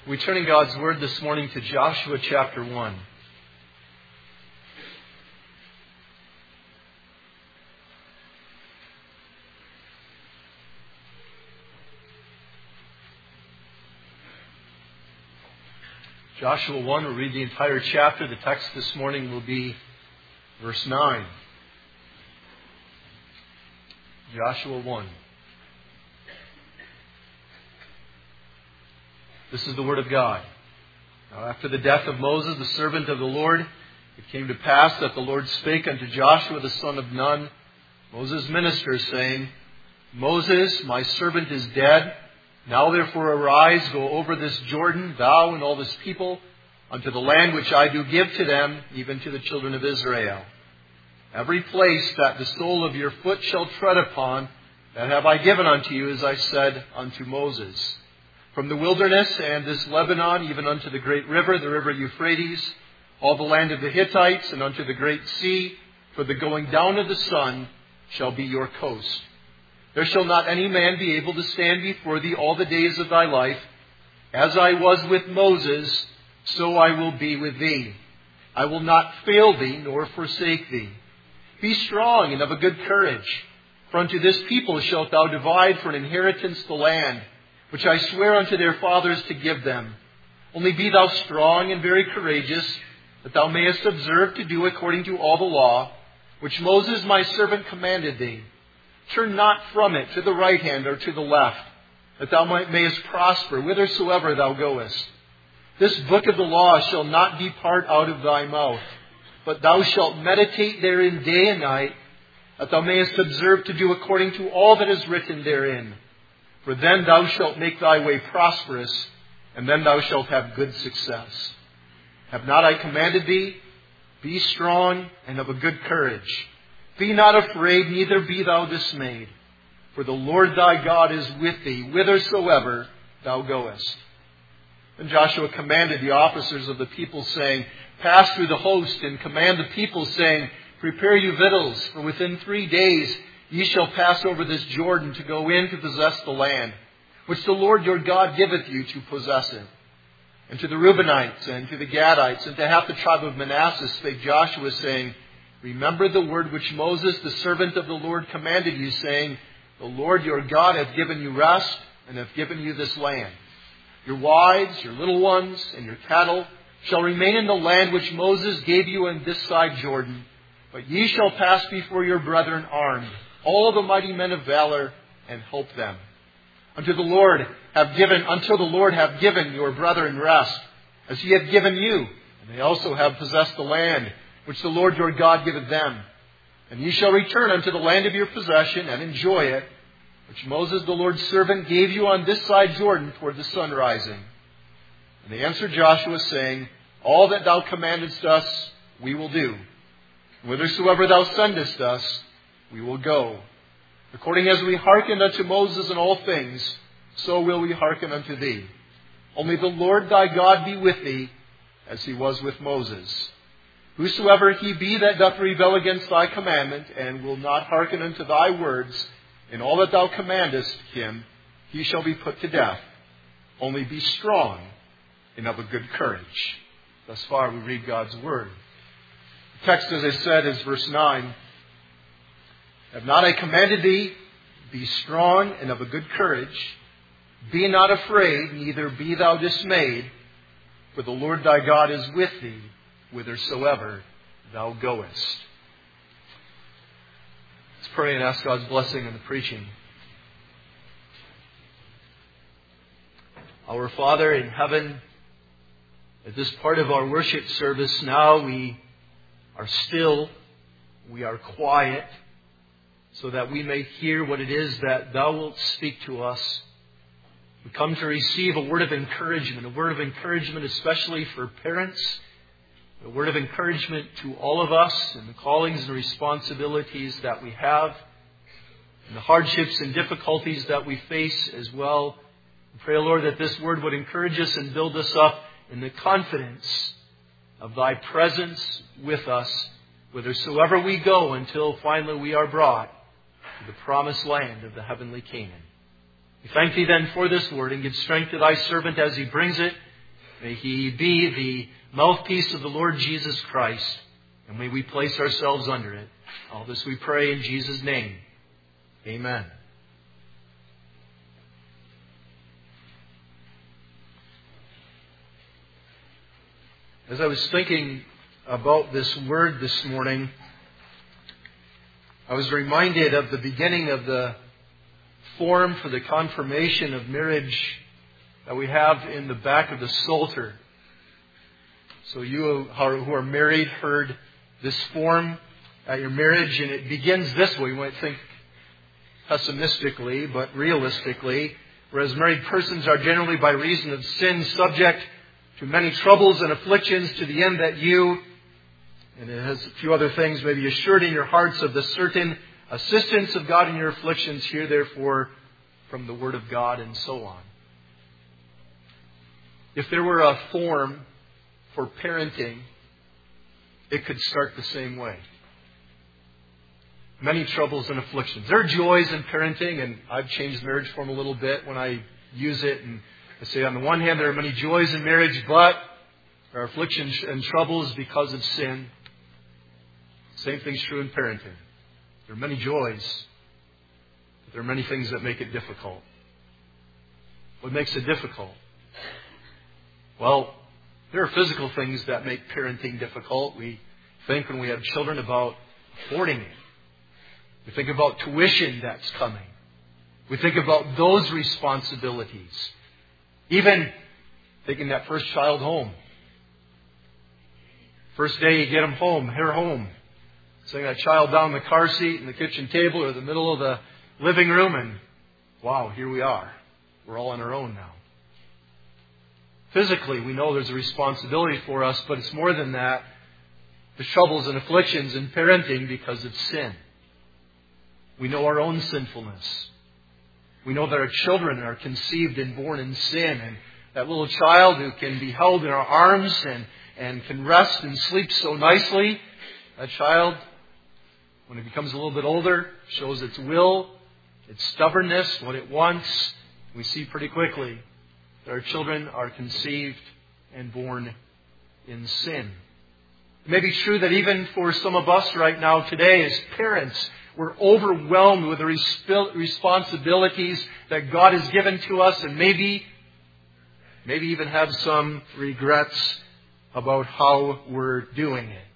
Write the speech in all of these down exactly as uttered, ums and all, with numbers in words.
We turn in God's Word this morning to Joshua chapter one. Joshua one, we'll read the entire chapter. The text this morning will be verse nine. Joshua one. This is the word of God. Now after the death of Moses, the servant of the Lord, it came to pass that the Lord spake unto Joshua the son of Nun, Moses' minister, saying, Moses, my servant, is dead. Now therefore arise, go over this Jordan, thou and all this people, unto the land which I do give to them, even to the children of Israel. Every place that the sole of your foot shall tread upon, that have I given unto you, as I said unto Moses. From the wilderness and this Lebanon, even unto the great river, the river Euphrates, all the land of the Hittites, and unto the great sea, for the going down of the sun shall be your coast. There shall not any man be able to stand before thee all the days of thy life. As I was with Moses, so I will be with thee. I will not fail thee, nor forsake thee. Be strong and of a good courage. For unto this people shalt thou divide for an inheritance the land, which I swear unto their fathers to give them. Only be thou strong and very courageous, that thou mayest observe to do according to all the law, which Moses my servant commanded thee. Turn not from it to the right hand or to the left, that thou mayest prosper whithersoever thou goest. This book of the law shall not depart out of thy mouth, but thou shalt meditate therein day and night, that thou mayest observe to do according to all that is written therein. For then thou shalt make thy way prosperous, and then thou shalt have good success. Have not I commanded thee? Be strong and of a good courage. Be not afraid, neither be thou dismayed. For the Lord thy God is with thee, whithersoever thou goest. And Joshua commanded the officers of the people, saying, Pass through the host, and command the people, saying, Prepare you victuals, for within three days ye shall pass over this Jordan to go in to possess the land, which the Lord your God giveth you to possess it. And to the Reubenites, and to the Gadites, and to half the tribe of Manasseh spake Joshua, saying, Remember the word which Moses, the servant of the Lord, commanded you, saying, The Lord your God hath given you rest, and hath given you this land. Your wives, your little ones, and your cattle shall remain in the land which Moses gave you on this side Jordan, but ye shall pass before your brethren armed, all the mighty men of valor, and help them. Unto the Lord have given, until the Lord have given your brethren rest, as he hath given you, and they also have possessed the land, which the Lord your God giveth them. And ye shall return unto the land of your possession, and enjoy it, which Moses the Lord's servant gave you on this side Jordan toward the sun rising. And they answered Joshua, saying, All that thou commandest us, we will do. Whithersoever thou sendest us, we will go. According as we hearkened unto Moses in all things, so will we hearken unto thee. Only the Lord thy God be with thee, as he was with Moses. Whosoever he be that doth rebel against thy commandment, and will not hearken unto thy words, in all that thou commandest him, he shall be put to death. Only be strong and of a good courage. Thus far we read God's word. The text, as I said, is verse nine. Have not I commanded thee? Be strong and of a good courage. Be not afraid, neither be thou dismayed, for the Lord thy God is with thee, whithersoever thou goest. Let's pray and ask God's blessing on the preaching. Our Father in heaven, at this part of our worship service now we are still, we are quiet, so that we may hear what it is that thou wilt speak to us. We come to receive a word of encouragement, a word of encouragement especially for parents, a word of encouragement to all of us in the callings and responsibilities that we have, and the hardships and difficulties that we face as well. We pray, Lord, that this word would encourage us and build us up in the confidence of thy presence with us, whithersoever we go, until finally we are brought to the promised land of the heavenly Canaan. We thank thee then for this word, and give strength to thy servant as he brings it. May He be the mouthpiece of the Lord Jesus Christ, and may we place ourselves under it. All this we pray in Jesus' name. Amen. As I was thinking about this word this morning, I was reminded of the beginning of the form for the confirmation of marriage that we have in the back of the Psalter. So you who are married heard this form at your marriage, and it begins this way. You might think pessimistically, but realistically. Whereas married persons are generally by reason of sin subject to many troubles and afflictions, to the end that you, and it has a few other things, may be assured in your hearts of the certain assistance of God in your afflictions, hear therefore from the Word of God, and so on. If there were a form for parenting, it could start the same way. Many troubles and afflictions. There are joys in parenting, and I've changed marriage form a little bit when I use it. And I say on the one hand, there are many joys in marriage, but there are afflictions and troubles because of sin. Same thing's true in parenting. There are many joys, but there are many things that make it difficult. What makes it difficult? Well, there are physical things that make parenting difficult. We think when we have children about affording it. We think about tuition that's coming. We think about those responsibilities. Even taking that first child home. First day you get them home, her home. Setting that child down in the car seat, in the kitchen table, or the middle of the living room, and wow, here we are. We're all on our own now. Physically, we know there's a responsibility for us, but it's more than that. There's troubles and afflictions in parenting because of sin. We know our own sinfulness. We know that our children are conceived and born in sin. And that little child who can be held in our arms and, and can rest and sleep so nicely, that child, when it becomes a little bit older, shows its will, its stubbornness, what it wants. We see pretty quickly that our children are conceived and born in sin. It may be true that even for some of us right now today as parents, we're overwhelmed with the responsibilities that God has given to us, and maybe, maybe even have some regrets about how we're doing it.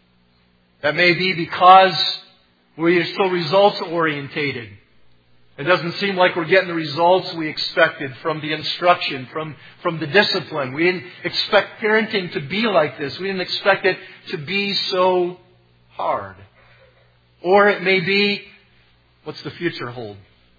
That may be because we're so results orientated. It doesn't seem like we're getting the results we expected from the instruction, from, from the discipline. We didn't expect parenting to be like this. We didn't expect it to be so hard. Or it may be, what's the future hold?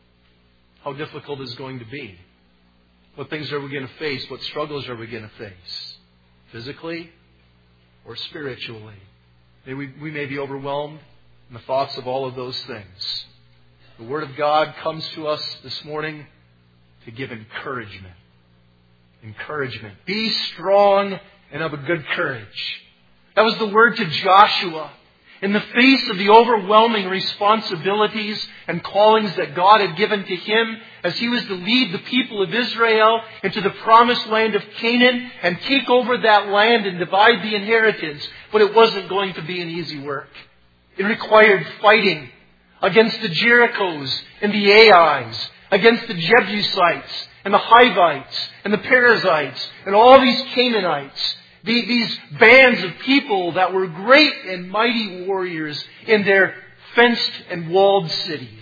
How difficult is it going to be? What things are we going to face? What struggles are we going to face? Physically or spiritually? We, we may be overwhelmed in the thoughts of all of those things. The Word of God comes to us this morning to give encouragement. Encouragement. Be strong and of a good courage. That was the word to Joshua. In the face of the overwhelming responsibilities and callings that God had given to him as he was to lead the people of Israel into the promised land of Canaan and take over that land and divide the inheritance. But it wasn't going to be an easy work. It required fighting against the Jerichos and the Ai's, against the Jebusites and the Hivites and the Perizzites and all these Canaanites. These bands of people that were great and mighty warriors in their fenced and walled cities.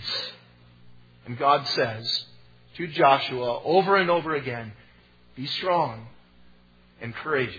And God says to Joshua over and over again, be strong and courageous.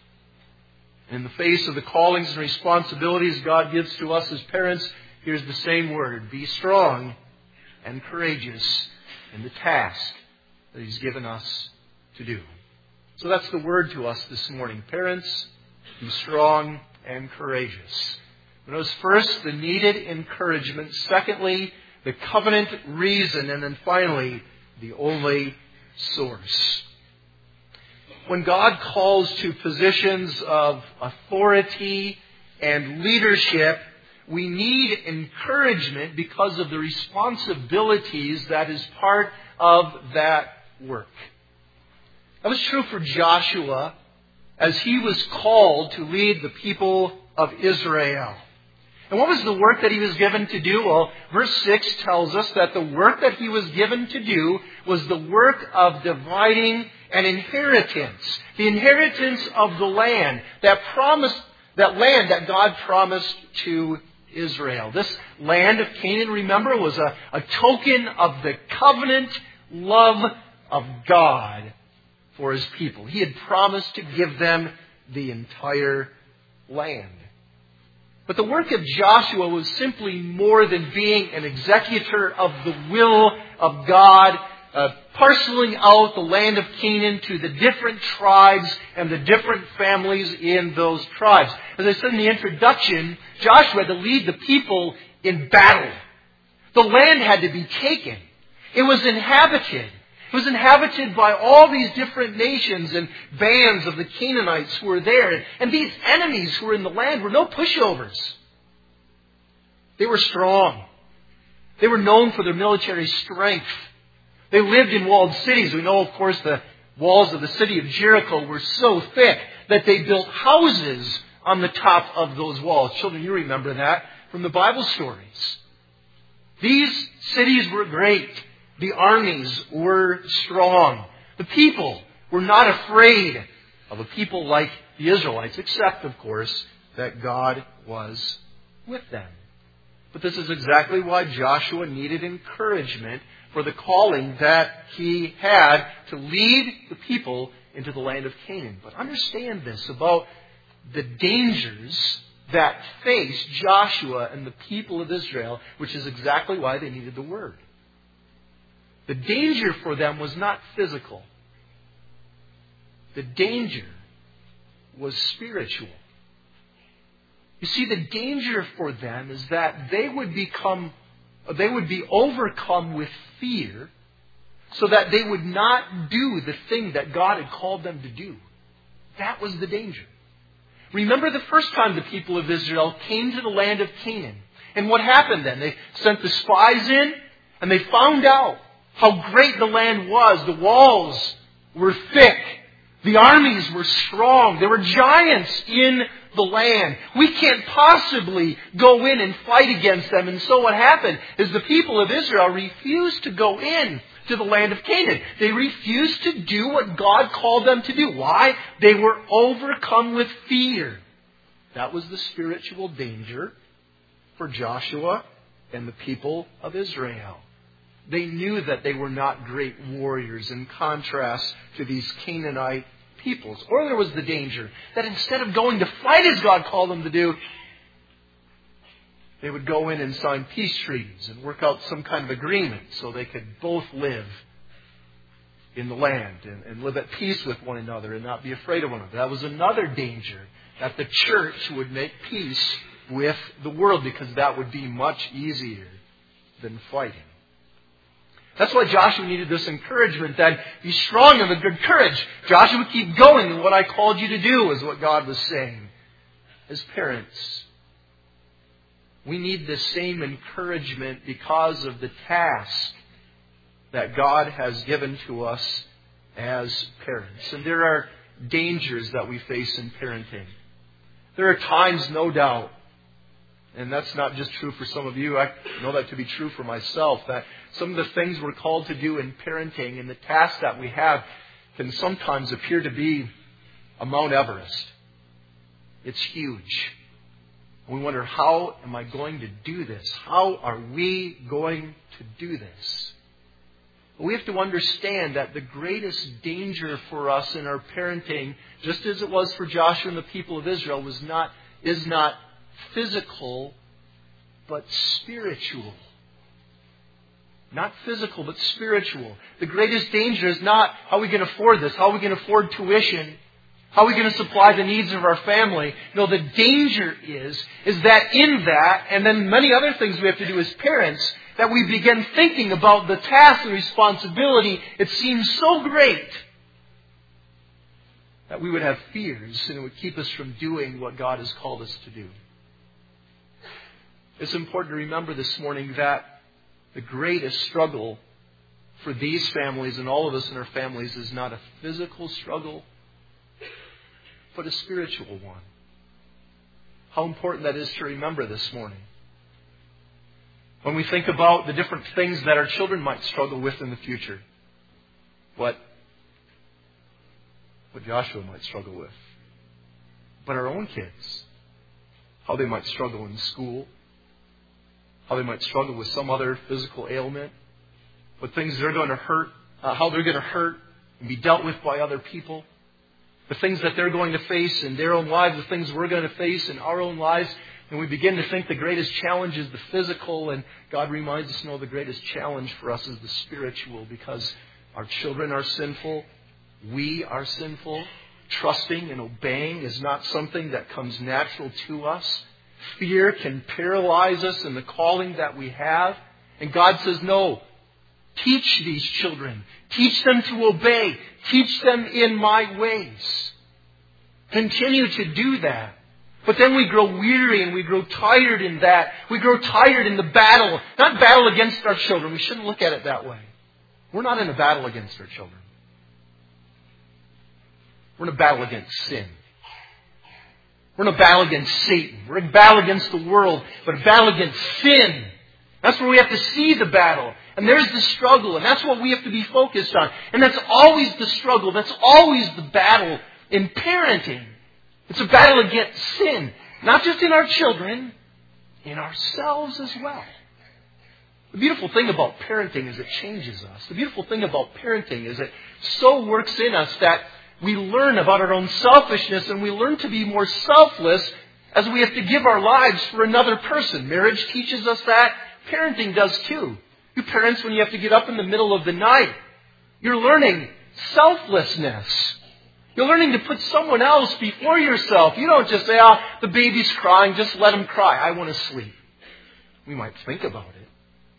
In the face of the callings and responsibilities God gives to us as parents, here's the same word. Be strong and courageous in the task that He's given us to do. So that's the word to us this morning. Parents, be strong and courageous. Notice first the needed encouragement. Secondly, the covenant reason. And then finally, the only source. When God calls to positions of authority and leadership, we need encouragement because of the responsibilities that is part of that work. That was true for Joshua as he was called to lead the people of Israel. And what was the work that he was given to do? Well, verse six tells us that the work that he was given to do was the work of dividing an inheritance. The inheritance of the land, that promise, that land that God promised to Israel. This land of Canaan, remember, was a, a token of the covenant love of God for His people. He had promised to give them the entire land. But the work of Joshua was simply more than being an executor of the will of God, uh, parceling out the land of Canaan to the different tribes and the different families in those tribes. As I said in the introduction, Joshua had to lead the people in battle. The land had to be taken. It was inhabited. It was inhabited by all these different nations and bands of the Canaanites who were there. And these enemies who were in the land were no pushovers. They were strong. They were known for their military strength. They lived in walled cities. We know, of course, the walls of the city of Jericho were so thick that they built houses on the top of those walls. Children, you remember that from the Bible stories. These cities were great. The armies were strong. The people were not afraid of a people like the Israelites, except, of course, that God was with them. But this is exactly why Joshua needed encouragement for the calling that he had to lead the people into the land of Canaan. But understand this about the dangers that faced Joshua and the people of Israel, which is exactly why they needed the Word. The danger for them was not physical. The danger was spiritual. You see, the danger for them is that they would become, they would be overcome with fear so that they would not do the thing that God had called them to do. That was the danger. Remember the first time the people of Israel came to the land of Canaan. And what happened then? They sent the spies in and they found out how great the land was. The walls were thick. The armies were strong. There were giants in the land. We can't possibly go in and fight against them. And so what happened is the people of Israel refused to go in to the land of Canaan. They refused to do what God called them to do. Why? They were overcome with fear. That was the spiritual danger for Joshua and the people of Israel. They knew that they were not great warriors in contrast to these Canaanite peoples. Or there was the danger that instead of going to fight as God called them to do, they would go in and sign peace treaties and work out some kind of agreement so they could both live in the land and, and live at peace with one another and not be afraid of one another. That was another danger, that the church would make peace with the world, because that would be much easier than fighting. That's why Joshua needed this encouragement, that be strong and of good courage. Joshua, keep going in what I called you to do, is what God was saying. As parents, we need the same encouragement because of the task that God has given to us as parents. And there are dangers that we face in parenting. There are times, no doubt, and that's not just true for some of you, I know that to be true for myself, that some of the things we're called to do in parenting and the tasks that we have can sometimes appear to be a Mount Everest. It's huge. We wonder, how am I going to do this? How are we going to do this? We have to understand that the greatest danger for us in our parenting, just as it was for Joshua and the people of Israel, was not, is not physical, but spiritual. Not physical, but spiritual. The greatest danger is not, how are we going to afford this? How are we going to afford tuition? How are we going to supply the needs of our family? No, the danger is, is that in that, and then many other things we have to do as parents, that we begin thinking about the task and responsibility. It seems so great that we would have fears, and it would keep us from doing what God has called us to do. It's important to remember this morning that the greatest struggle for these families and all of us in our families is not a physical struggle, but a spiritual one. How important that is to remember this morning. When we think about the different things that our children might struggle with in the future, what, what Joshua might struggle with, but our own kids, how they might struggle in school, how they might struggle with some other physical ailment, what things they're going to hurt, uh, how they're going to hurt and be dealt with by other people, the things that they're going to face in their own lives, the things we're going to face in our own lives. And we begin to think the greatest challenge is the physical, and God reminds us, no, the greatest challenge for us is the spiritual, because our children are sinful, we are sinful. Trusting and obeying is not something that comes natural to us. Fear can paralyze us in the calling that we have. And God says, no, teach these children. Teach them to obey. Teach them in my ways. Continue to do that. But then we grow weary and we grow tired in that. We grow tired in the battle. Not battle against our children. We shouldn't look at it that way. We're not in a battle against our children. We're in a battle against sin. We're in a battle against Satan. We're in a battle against the world, but a battle against sin. That's where we have to see the battle. And there's the struggle, and that's what we have to be focused on. And that's always the struggle. That's always the battle in parenting. It's a battle against sin. Not just in our children, in ourselves as well. The beautiful thing about parenting is it changes us. The beautiful thing about parenting is it so works in us that we learn about our own selfishness, and we learn to be more selfless as we have to give our lives for another person. Marriage teaches us that. Parenting does too. You parents, when you have to get up in the middle of the night, you're learning selflessness. You're learning to put someone else before yourself. You don't just say, oh, the baby's crying, just let him cry. I want to sleep. We might think about it,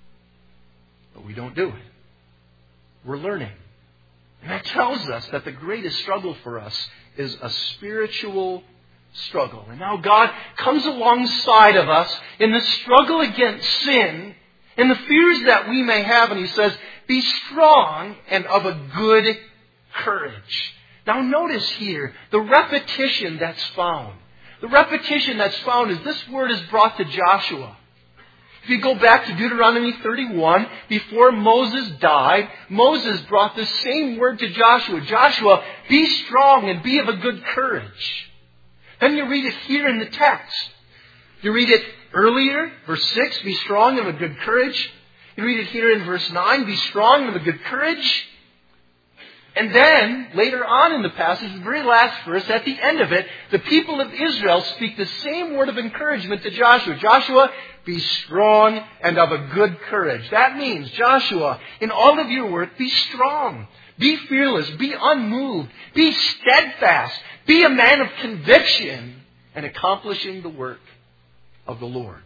but we don't do it. We're learning. And that tells us that the greatest struggle for us is a spiritual struggle. And now God comes alongside of us in the struggle against sin and the fears that we may have. And He says, be strong and of a good courage. Now notice here the repetition that's found. The repetition that's found is this word is brought to Joshua. If you go back to Deuteronomy thirty-one, before Moses died, Moses brought the same word to Joshua. Joshua, be strong and be of a good courage. Then you read it here in the text. You read it earlier, verse six, be strong and of a good courage. You read it here in verse nine, be strong and of a good courage. And then, later on in the passage, the very last verse, at the end of it, the people of Israel speak the same word of encouragement to Joshua. Joshua, be strong and of a good courage. That means, Joshua, in all of your work, be strong. Be fearless. Be unmoved. Be steadfast. Be a man of conviction and accomplishing the work of the Lord.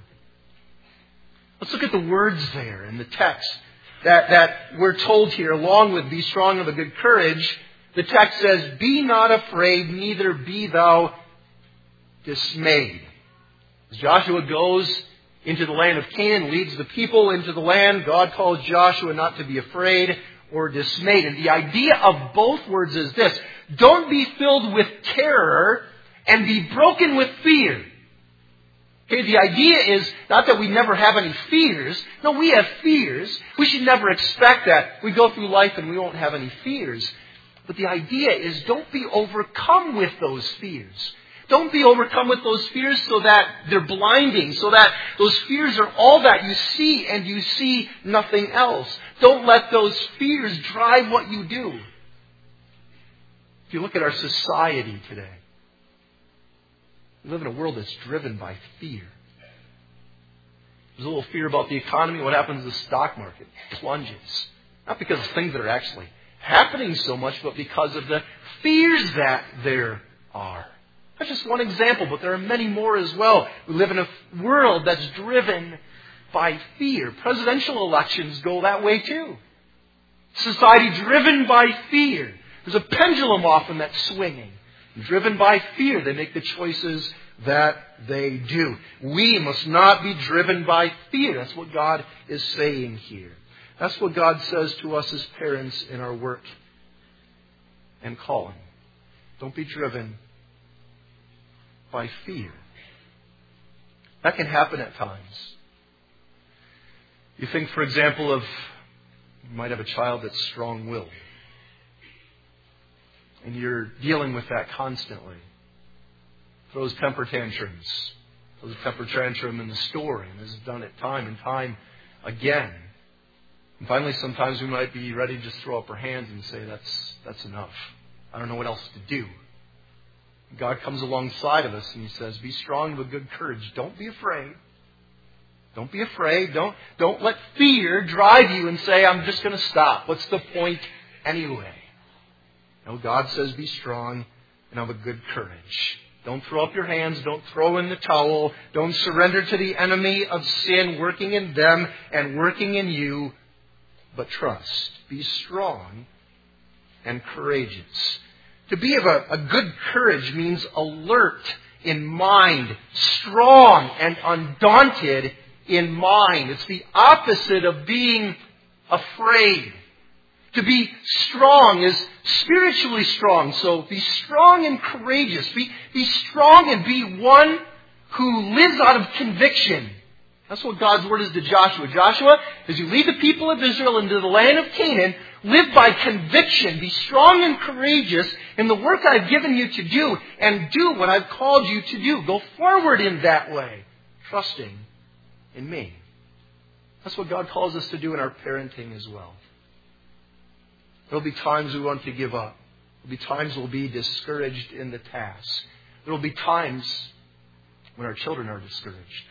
Let's look at the words there in the text. That, that we're told here, along with be strong of a good courage, the text says, be not afraid, neither be thou dismayed. As Joshua goes into the land of Canaan, leads the people into the land, God calls Joshua not to be afraid or dismayed. And the idea of both words is this: don't be filled with terror and be broken with fear. Okay, the idea is not that we never have any fears. No, we have fears. We should never expect that. We go through life and we won't have any fears. But the idea is don't be overcome with those fears. Don't be overcome with those fears so that they're blinding, so that those fears are all that you see and you see nothing else. Don't let those fears drive what you do. If you look at our society today, we live in a world that's driven by fear. There's a little fear about the economy. What happens to the stock market? It plunges. Not because of things that are actually happening so much, but because of the fears that there are. That's just one example, but there are many more as well. We live in a world that's driven by fear. Presidential elections go that way too. Society driven by fear. There's a pendulum often that's swinging. Driven by fear, they make the choices that they do. We must not be driven by fear. That's what God is saying here. That's what God says to us as parents in our work and calling. Don't be driven by fear. That can happen at times. You think, for example, of you might have a child that's strong-willed. And you're dealing with that constantly. Throws temper tantrums. Throws a temper tantrum in the store and has done it time and time again. And finally, sometimes we might be ready to just throw up our hands and say, that's, that's enough. I don't know what else to do. God comes alongside of us and He says, be strong with good courage. Don't be afraid. Don't be afraid. Don't, don't let fear drive you and say, I'm just going to stop. What's the point anyway? No, God says be strong and have a good courage. Don't throw up your hands. Don't throw in the towel. Don't surrender to the enemy of sin working in them and working in you. But trust. Be strong and courageous. To be of a, a good courage means alert in mind, strong and undaunted in mind. It's the opposite of being afraid. To be strong is spiritually strong. So be strong and courageous. Be, be strong and be one who lives out of conviction. That's what God's word is to Joshua. Joshua, as you lead the people of Israel into the land of Canaan, live by conviction. Be strong and courageous in the work I've given you to do, and do what I've called you to do. Go forward in that way, trusting in me. That's what God calls us to do in our parenting as well. There will be times we want to give up. There will be times we'll be discouraged in the task. There will be times when our children are discouraged.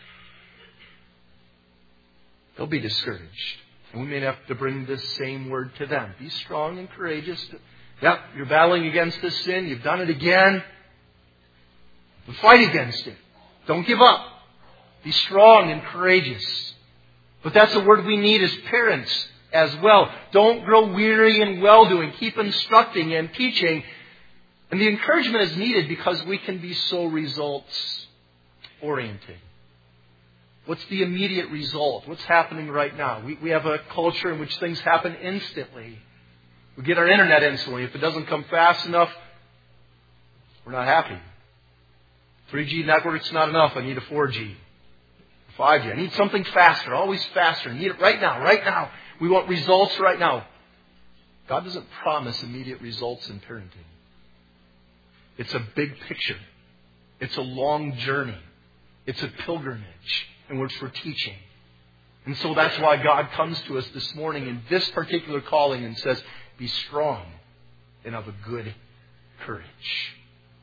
They'll be discouraged. And we may have to bring this same word to them. Be strong and courageous. Yep, you're battling against this sin. You've done it again. But fight against it. Don't give up. Be strong and courageous. But that's a word we need as parents as well. Don't grow weary in well-doing. Keep instructing and teaching. And the encouragement is needed because we can be so results-oriented. What's the immediate result? What's happening right now? We, we have a culture in which things happen instantly. We get our internet instantly. If it doesn't come fast enough, we're not happy. three G network's not enough. I need a four G. five G. I need something faster. Always faster. I need it right now. Right now. We want results right now. God doesn't promise immediate results in parenting. It's a big picture. It's a long journey. It's a pilgrimage. And which we're teaching. And so that's why God comes to us this morning in this particular calling and says, be strong and of a good courage.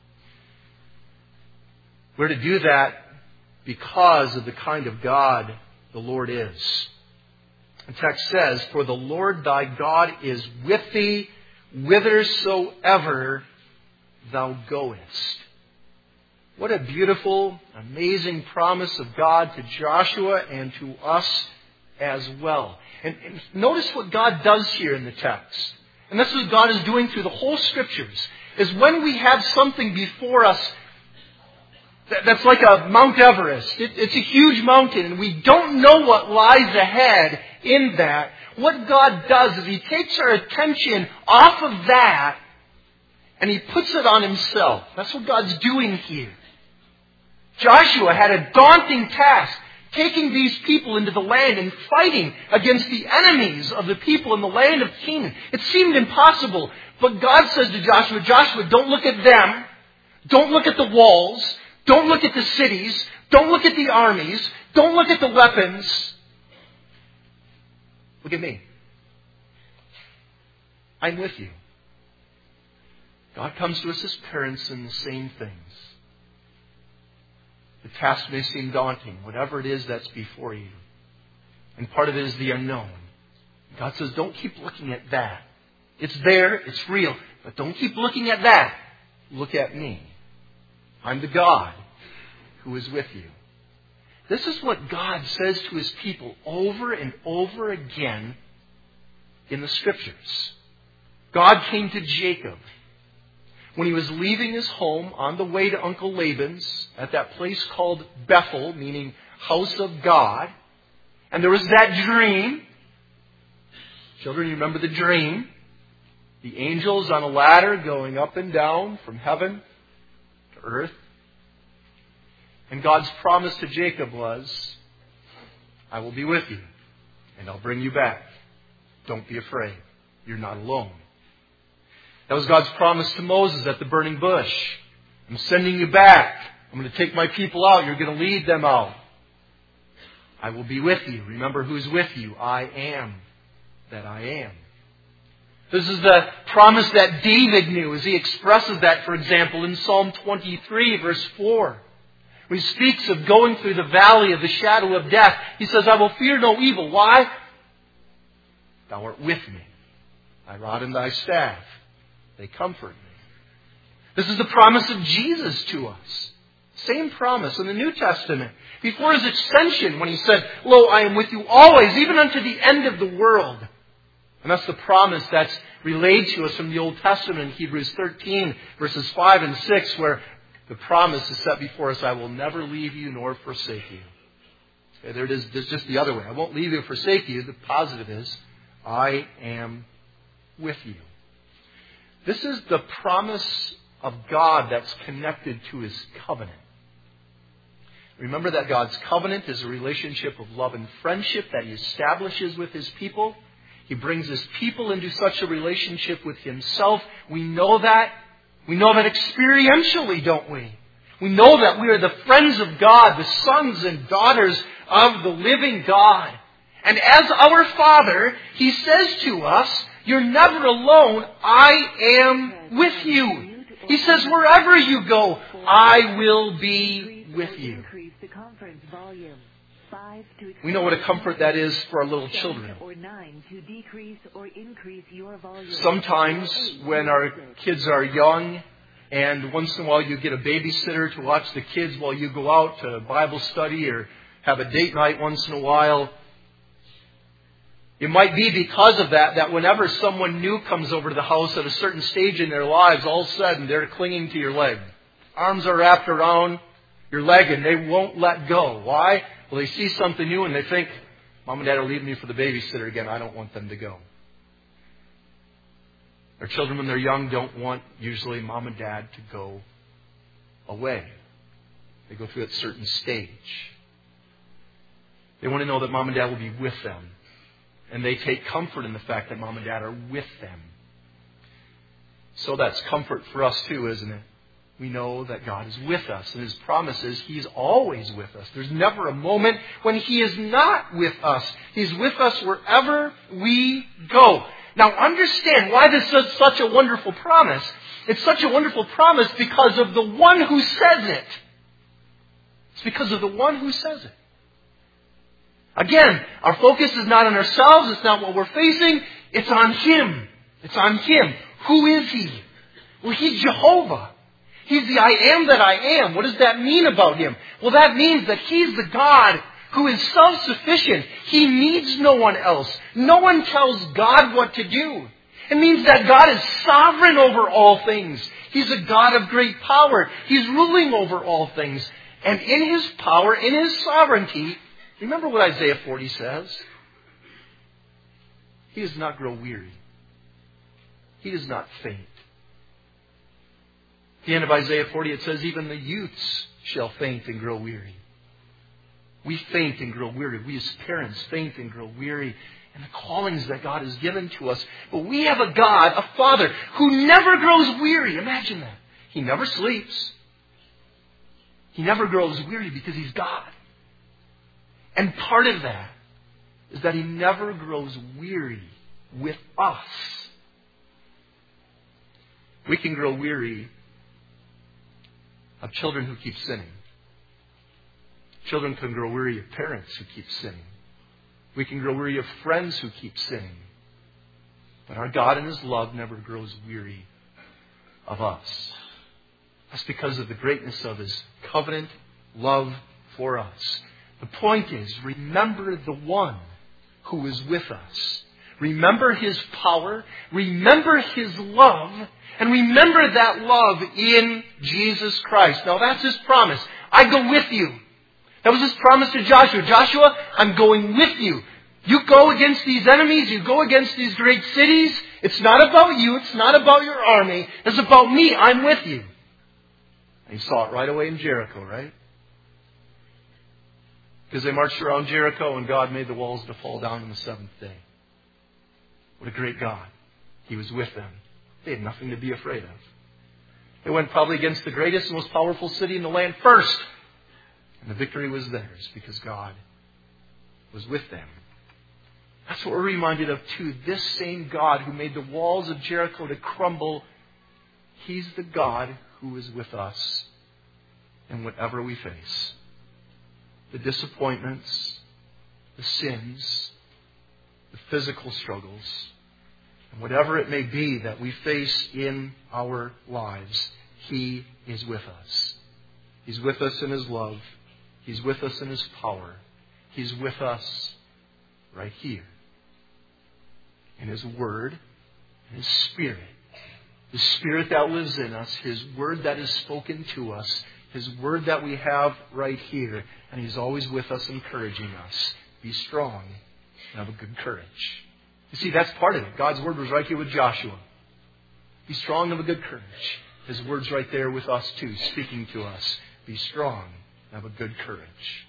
We're to do that because of the kind of God the Lord is. The text says, for the Lord thy God is with thee whithersoever thou goest. What a beautiful, amazing promise of God to Joshua and to us as well. And, and notice what God does here in the text. And this is what God is doing through the whole Scriptures. Is when we have something before us that, that's like a Mount Everest. It, it's a huge mountain and we don't know what lies ahead in that. What God does is He takes our attention off of that and He puts it on Himself. That's what God's doing here. Joshua had a daunting task, taking these people into the land and fighting against the enemies of the people in the land of Canaan. It seemed impossible, but God says to Joshua, Joshua, don't look at them. Don't look at the walls. Don't look at the cities. Don't look at the armies. Don't look at the weapons. Look at me. I'm with you. God comes to us as parents in the same things. The task may seem daunting, whatever it is that's before you. And part of it is the unknown. God says, don't keep looking at that. It's there, it's real, but don't keep looking at that. Look at me. I'm the God who is with you. This is what God says to His people over and over again in the Scriptures. God came to Jacob when he was leaving his home on the way to Uncle Laban's at that place called Bethel, meaning house of God. And there was that dream. Children, you remember the dream. The angels on a ladder going up and down from heaven to earth. And God's promise to Jacob was, I will be with you, and I'll bring you back. Don't be afraid. You're not alone. That was God's promise to Moses at the burning bush. I'm sending you back. I'm going to take my people out. You're going to lead them out. I will be with you. Remember who's with you. I am that I am. This is the promise that David knew as he expresses that, for example, in Psalm twenty-three, verse four. When he speaks of going through the valley of the shadow of death, he says, I will fear no evil. Why? Thou art with me. Thy rod and thy staff, they comfort me. This is the promise of Jesus to us. Same promise in the New Testament. Before His ascension, when He said, Lo, I am with you always, even unto the end of the world. And that's the promise that's relayed to us from the Old Testament in Hebrews thirteen, verses five and six, where the promise is set before us, I will never leave you nor forsake you. Okay, there it is. There's just the other way. I won't leave you or forsake you. The positive is, I am with you. This is the promise of God that's connected to His covenant. Remember that God's covenant is a relationship of love and friendship that He establishes with His people. He brings His people into such a relationship with Himself. We know that. We know that experientially, don't we? We know that we are the friends of God, the sons and daughters of the living God. And as our Father, He says to us, you're never alone. I am with you. He says, wherever you go, I will be with you. We know what a comfort that is for our little children. Sometimes when our kids are young and once in a while you get a babysitter to watch the kids while you go out to Bible study or have a date night once in a while, it might be because of that, that whenever someone new comes over to the house at a certain stage in their lives, all of a sudden they're clinging to your leg. Arms are wrapped around your leg and they won't let go. Why? Well, they see something new and they think, Mom and Dad are leaving me for the babysitter again. I don't want them to go. Our children, when they're young, don't want usually Mom and Dad to go away. They go through a certain stage. They want to know that Mom and Dad will be with them. And they take comfort in the fact that Mom and Dad are with them. So that's comfort for us too, isn't it? We know that God is with us. And His promise is He's always with us. There's never a moment when He is not with us. He's with us wherever we go. Now understand why this is such a wonderful promise. It's such a wonderful promise because of the one who says it. It's because of the one who says it. Again, our focus is not on ourselves. It's not what we're facing. It's on Him. It's on Him. Who is He? Well, He's Jehovah. He's the I am that I am. What does that mean about Him? Well, that means that He's the God who is self-sufficient. He needs no one else. No one tells God what to do. It means that God is sovereign over all things. He's a God of great power. He's ruling over all things. And in His power, in His sovereignty, remember what Isaiah forty says? He does not grow weary. He does not faint. At the end of Isaiah forty, it says, even the youths shall faint and grow weary. We faint and grow weary. We as parents faint and grow weary in the callings that God has given to us. But we have a God, a Father, who never grows weary. Imagine that. He never sleeps. He never grows weary because He's God. And part of that is that He never grows weary with us. We can grow weary of children who keep sinning. Children can grow weary of parents who keep sinning. We can grow weary of friends who keep sinning. But our God in His love never grows weary of us. That's because of the greatness of His covenant love for us. The point is, remember the one who is with us. Remember His power. Remember His love. And remember that love in Jesus Christ. Now that's His promise. I go with you. That was His promise to Joshua. Joshua, I'm going with you. You go against these enemies. You go against these great cities. It's not about you. It's not about your army. It's about me. I'm with you. And he saw it right away in Jericho, right? Because they marched around Jericho and God made the walls to fall down on the seventh day. What a great God. He was with them. They had nothing to be afraid of. They went probably against the greatest and most powerful city in the land first. And the victory was theirs because God was with them. That's what we're reminded of too. This same God who made the walls of Jericho to crumble, He's the God who is with us in whatever we face. The disappointments, the sins, the physical struggles, and whatever it may be that we face in our lives, He is with us. He's with us in His love. He's with us in His power. He's with us right here. In His Word, in His Spirit. The Spirit that lives in us, His Word that is spoken to us, His Word that we have right here. And He's always with us, encouraging us. Be strong and have a good courage. You see, that's part of it. God's Word was right here with Joshua. Be strong and have a good courage. His Word's right there with us too, speaking to us. Be strong and have a good courage.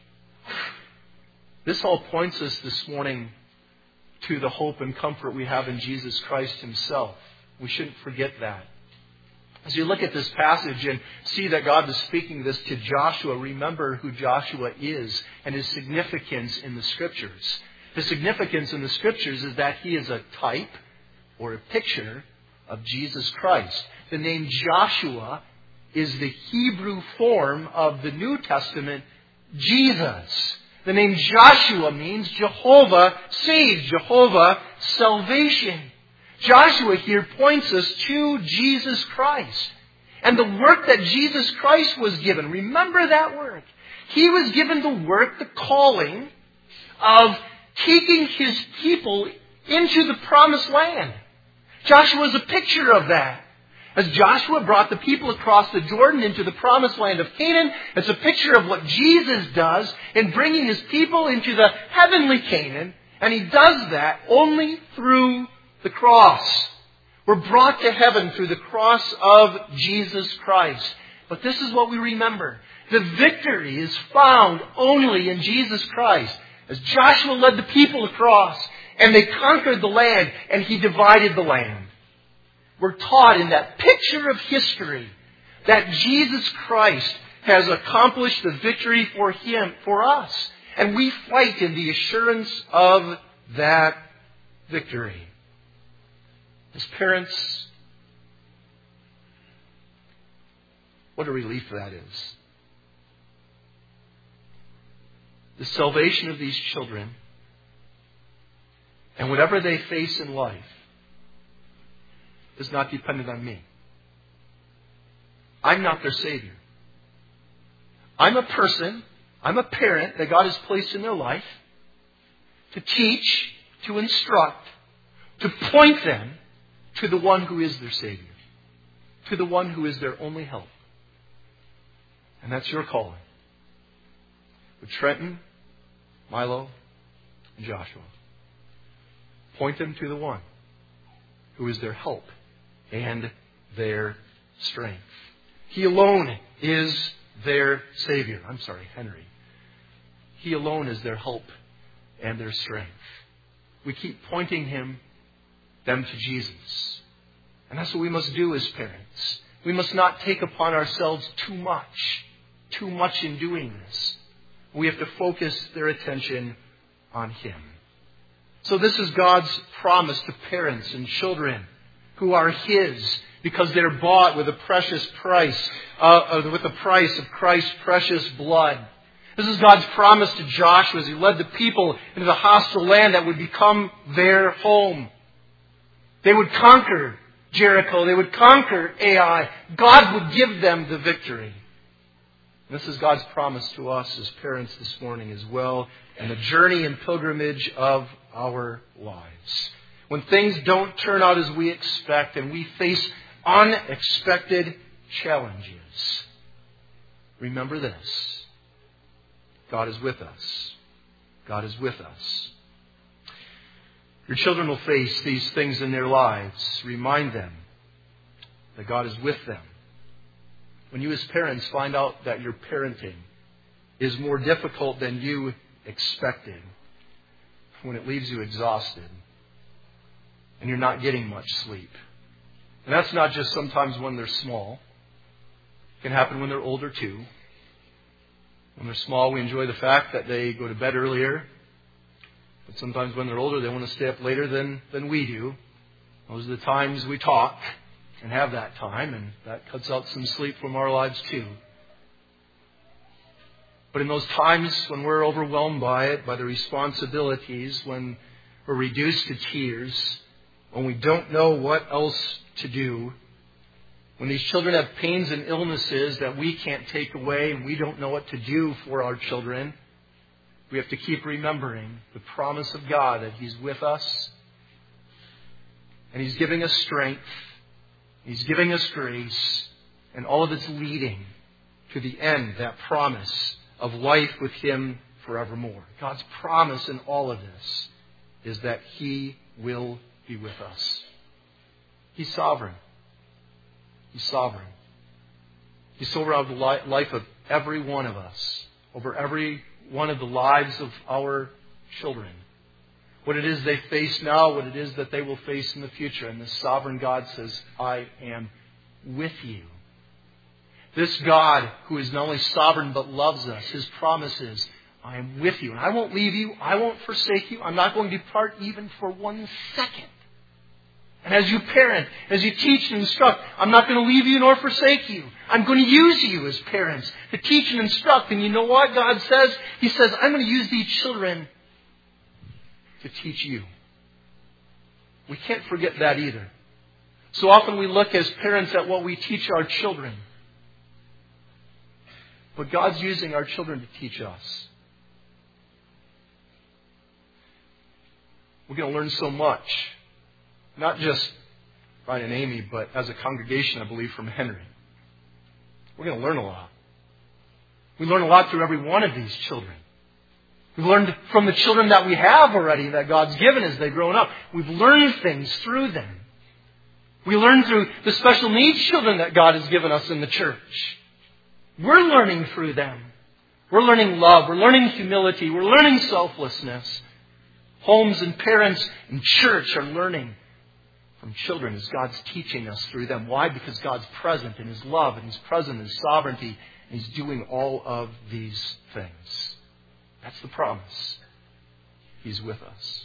This all points us this morning to the hope and comfort we have in Jesus Christ Himself. We shouldn't forget that. As you look at this passage and see that God is speaking this to Joshua, remember who Joshua is and his significance in the Scriptures. The significance in the Scriptures is that he is a type or a picture of Jesus Christ. The name Joshua is the Hebrew form of the New Testament Jesus. The name Joshua means Jehovah saves, Jehovah salvation. Joshua here points us to Jesus Christ and the work that Jesus Christ was given. Remember that work. He was given the work, the calling of taking His people into the promised land. Joshua is a picture of that. As Joshua brought the people across the Jordan into the promised land of Canaan, it's a picture of what Jesus does in bringing His people into the heavenly Canaan. And He does that only through the cross. We're brought to heaven through the cross of Jesus Christ. But this is what we remember. The victory is found only in Jesus Christ. As Joshua led the people across and they conquered the land and He divided the land. We're taught in that picture of history that Jesus Christ has accomplished the victory for Him, for us. And we fight in the assurance of that victory. As parents, what a relief that is. The salvation of these children and whatever they face in life is not dependent on me. I'm not their Savior. I'm a person, I'm a parent that God has placed in their life to teach, to instruct, to point them to the one who is their Savior, to the one who is their only help. And that's your calling. With Trenton, Milo, and Joshua. Point them to the one who is their help and their strength. He alone is their Savior. I'm sorry, Henry. He alone is their help and their strength. We keep pointing him, them to Jesus. And that's what we must do as parents. We must not take upon ourselves too much, too much in doing this. We have to focus their attention on Him. So this is God's promise to parents and children who are His because they're bought with a precious price, uh, with the price of Christ's precious blood. This is God's promise to Joshua as he led the people into the hostile land that would become their home. They would conquer Jericho. They would conquer Ai. God would give them the victory. This is God's promise to us as parents this morning as well, and the journey and pilgrimage of our lives. When things don't turn out as we expect and we face unexpected challenges, remember this. God is with us. God is with us. Your children will face these things in their lives. Remind them that God is with them. When you as parents find out that your parenting is more difficult than you expected, when it leaves you exhausted and you're not getting much sleep. And that's not just sometimes when they're small. It can happen when they're older too. When they're small, we enjoy the fact that they go to bed earlier. But sometimes when they're older, they want to stay up later than, than we do. Those are the times we talk and have that time, and that cuts out some sleep from our lives too. But in those times when we're overwhelmed by it, by the responsibilities, when we're reduced to tears, when we don't know what else to do, when these children have pains and illnesses that we can't take away and we don't know what to do for our children, we have to keep remembering the promise of God that He's with us and He's giving us strength, He's giving us grace, and all of it's leading to the end, that promise of life with Him forevermore. God's promise in all of this is that He will be with us. He's sovereign. He's sovereign. He's over the life of every one of us, over every one of the lives of our children. What it is they face now, what it is that they will face in the future. And this sovereign God says, I am with you. This God who is not only sovereign but loves us, His promise is, I am with you. And I won't leave you. I won't forsake you. I'm not going to depart even for one second. And as you parent, as you teach and instruct, I'm not going to leave you nor forsake you. I'm going to use you as parents to teach and instruct. And you know what God says? He says, I'm going to use these children to teach you. We can't forget that either. So often we look as parents at what we teach our children. But God's using our children to teach us. We're going to learn so much. Not just Brian and Amy, but as a congregation, I believe, from Henry. We're going to learn a lot. We learn a lot through every one of these children. We've learned from the children that we have already, that God's given as they've grown up. We've learned things through them. We learn through the special needs children that God has given us in the church. We're learning through them. We're learning love. We're learning humility. We're learning selflessness. Homes and parents and church are learning from children as God's teaching us through them. Why? Because God's present in His love and He's present in His sovereignty. And He's doing all of these things. That's the promise. He's with us.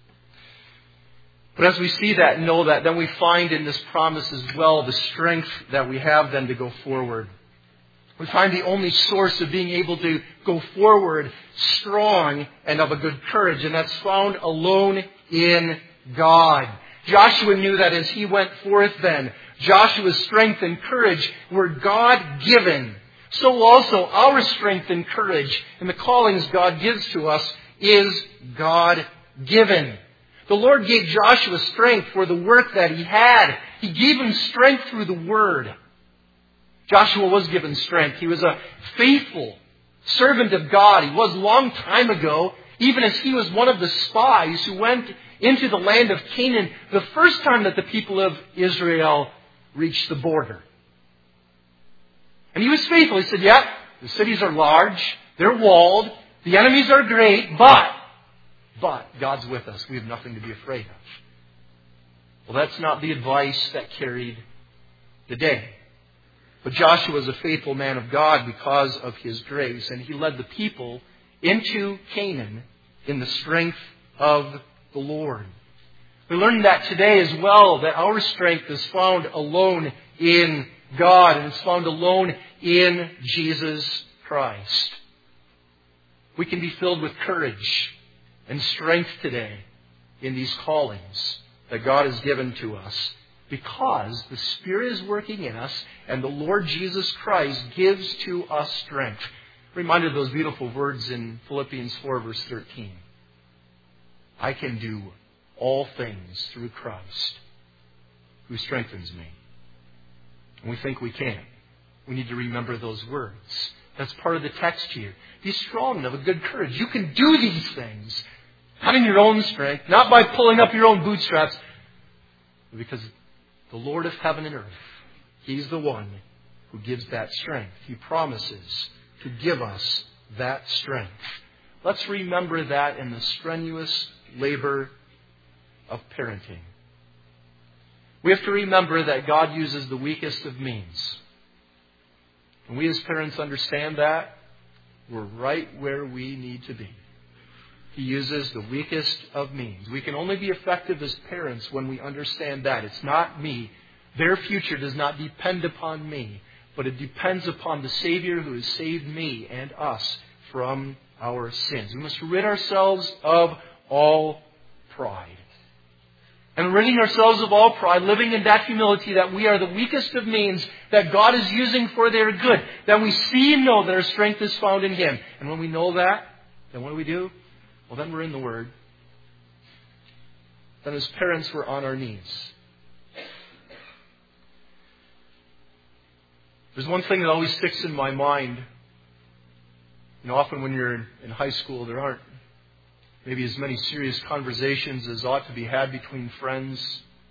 But as we see that and know that, then we find in this promise as well the strength that we have then to go forward. We find the only source of being able to go forward strong and of a good courage. And that's found alone in God. Joshua knew that as he went forth then. Joshua's strength and courage were God-given. So also our strength and courage and the callings God gives to us is God-given. The Lord gave Joshua strength for the work that he had. He gave him strength through the Word. Joshua was given strength. He was a faithful servant of God. He was a long time ago, even as he was one of the spies who went into the land of Canaan the first time that the people of Israel reached the border. And he was faithful. He said, yeah, the cities are large, they're walled, the enemies are great, but, but God's with us. We have nothing to be afraid of. Well, that's not the advice that carried the day. But Joshua was a faithful man of God because of his grace, and he led the people into Canaan in the strength of the Lord. We learn that today as well, that our strength is found alone in God, and it's found alone in Jesus Christ. We can be filled with courage and strength today in these callings that God has given to us, because the Spirit is working in us and the Lord Jesus Christ gives to us strength. Reminded of those beautiful words in Philippians four, verse thirteen. I can do all things through Christ who strengthens me. And we think we can. We need to remember those words. That's part of the text here. Be strong and of a good courage. You can do these things Not in your own strength, not by pulling up your own bootstraps, but because the Lord of heaven and earth, He's the one who gives that strength. He promises to give us that strength. Let's remember that in the strenuous labor of parenting. We have to remember that God uses the weakest of means. When we as parents understand that, we're right where we need to be. He uses the weakest of means. We can only be effective as parents when we understand that. It's not me. Their future does not depend upon me, but it depends upon the Savior who has saved me and us from our sins. We must rid ourselves of all pride. And ridding ourselves of all pride, living in that humility that we are the weakest of means that God is using for their good. That we see and know that our strength is found in Him. And when we know that, then what do we do? Well, then we're in the Word. Then as parents, we're on our knees. There's one thing that always sticks in my mind. You know, often when you're in high school, there aren't maybe as many serious conversations as ought to be had between friends.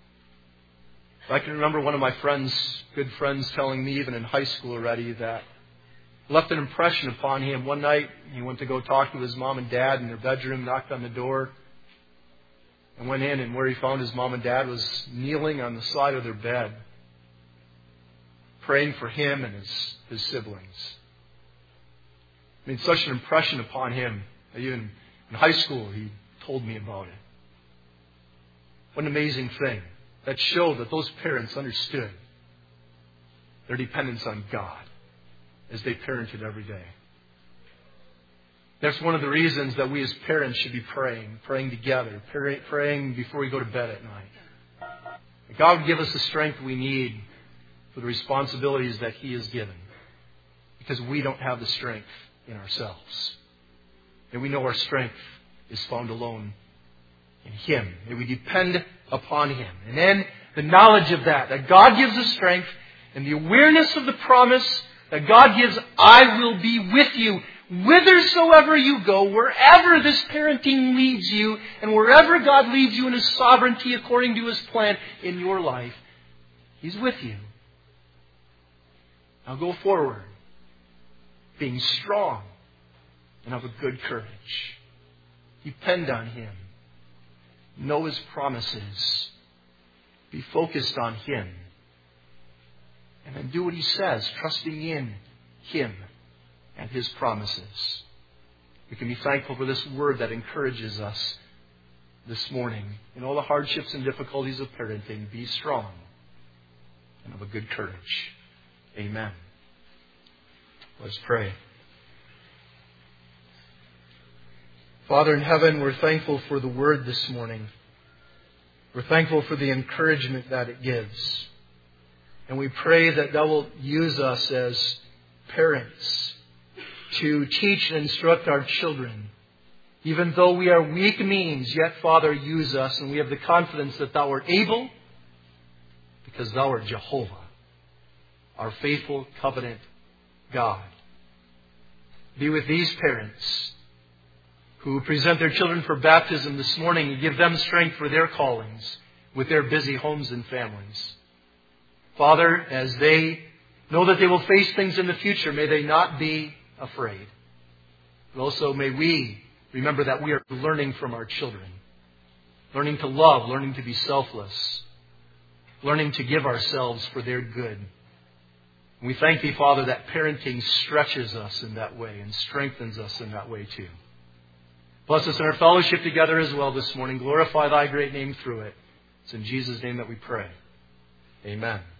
I can remember one of my friends, good friends, telling me even in high school already that left an impression upon him. One night he went to go talk to his mom and dad in their bedroom, knocked on the door, and went in, and where he found his mom and dad was kneeling on the side of their bed, praying for him and his, his siblings. It made such an impression upon him that even in high school, he told me about it. What an amazing thing. That showed that those parents understood their dependence on God as they parented every day. That's one of the reasons that we as parents should be praying, praying together, praying before we go to bed at night. That God would give us the strength we need for the responsibilities that He has given, because we don't have the strength in ourselves. And we know our strength is found alone in Him. And we depend upon Him. And then the knowledge of that, that God gives us strength, and the awareness of the promise that God gives, I will be with you whithersoever you go, wherever this parenting leads you, and wherever God leads you in His sovereignty according to His plan in your life. He's with you. Now go forward, being strong and of a good courage. Depend on Him. Know His promises. Be focused on Him. And then do what He says, trusting in Him and His promises. We can be thankful for this word that encourages us this morning. In all the hardships and difficulties of parenting, be strong and of a good courage. Amen. Let's pray. Father in heaven, we're thankful for the word this morning. We're thankful for the encouragement that it gives. And we pray that Thou wilt use us as parents to teach and instruct our children. Even though we are weak means, yet, Father, use us. And we have the confidence that Thou art able, because Thou art Jehovah, our faithful covenant God. Be with these parents who present their children for baptism this morning, and give them strength for their callings with their busy homes and families. Father, as they know that they will face things in the future, may they not be afraid. But also may we remember that we are learning from our children. Learning to love, learning to be selfless. Learning to give ourselves for their good. And we thank Thee, Father, that parenting stretches us in that way and strengthens us in that way too. Bless us in our fellowship together as well this morning. Glorify Thy great name through it. It's in Jesus' name that we pray. Amen.